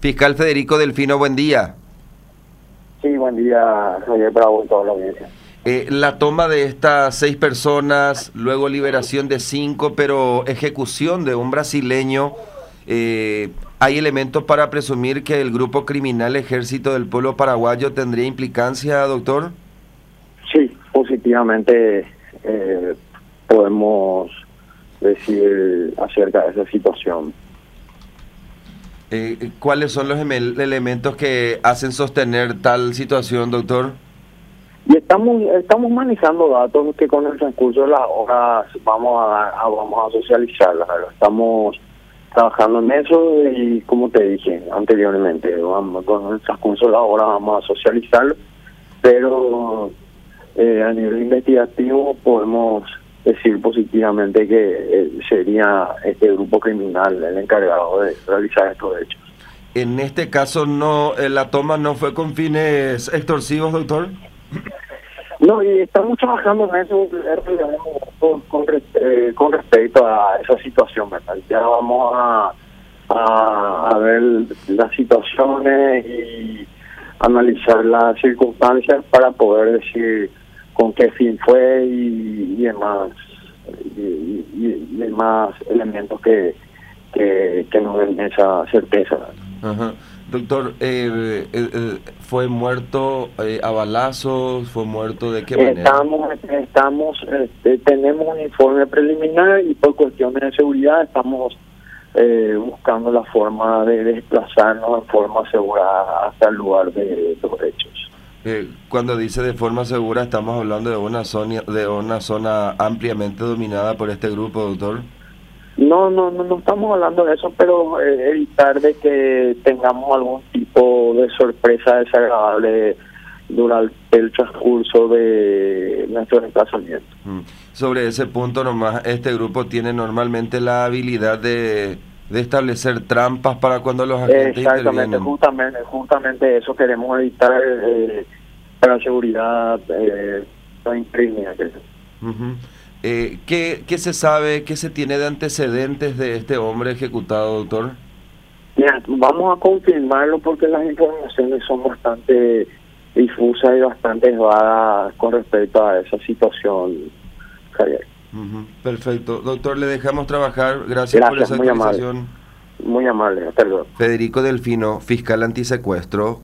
Fiscal Federico Delfino, buen día. Sí, buen día, Javier Bravo y toda la audiencia. La toma de estas 6 personas, luego liberación de 5, pero ejecución de un brasileño, ¿hay elementos para presumir que el grupo criminal Ejército del Pueblo Paraguayo tendría implicancia, doctor? Sí, positivamente podemos decir acerca de esa situación. ¿Cuáles son los elementos que hacen sostener tal situación, doctor? Y estamos manejando datos que con el transcurso de las horas vamos a socializarlas. Estamos trabajando en eso y, como te dije anteriormente, con el transcurso de las horas vamos a socializarlo, pero a nivel investigativo podemos decir positivamente que sería este grupo criminal el encargado de realizar estos hechos. En este caso, no, la toma no fue con fines extorsivos, doctor. No, y estamos trabajando en eso con respecto a esa situación, ¿verdad? Ya vamos a ver las situaciones y analizar las circunstancias para poder decir con qué fin fue y demás elementos que nos den esa certeza. Ajá. Doctor, ¿fue muerto a balazos? ¿Fue muerto de qué manera? Tenemos un informe preliminar y por cuestiones de seguridad estamos buscando la forma de desplazarnos en forma segura hasta el lugar de los hechos. Cuando dice de forma segura, estamos hablando de una zona ampliamente dominada por este grupo, doctor. No estamos hablando de eso, pero evitar de que tengamos algún tipo de sorpresa desagradable durante el transcurso de nuestro desplazamiento. Sobre ese punto nomás, este grupo tiene normalmente la habilidad de establecer trampas para cuando los agentes Exactamente, intervienen. justamente eso queremos evitar para la seguridad no imprimida. ¿Qué se sabe, qué se tiene de antecedentes de este hombre ejecutado, doctor? Mira, vamos a confirmarlo porque las informaciones son bastante difusas y bastante vagas con respecto a esa situación, Javier. Perfecto. Doctor, le dejamos trabajar. Gracias por esa actualización. Muy amable, hasta luego. Federico Delfino, fiscal antisecuestro.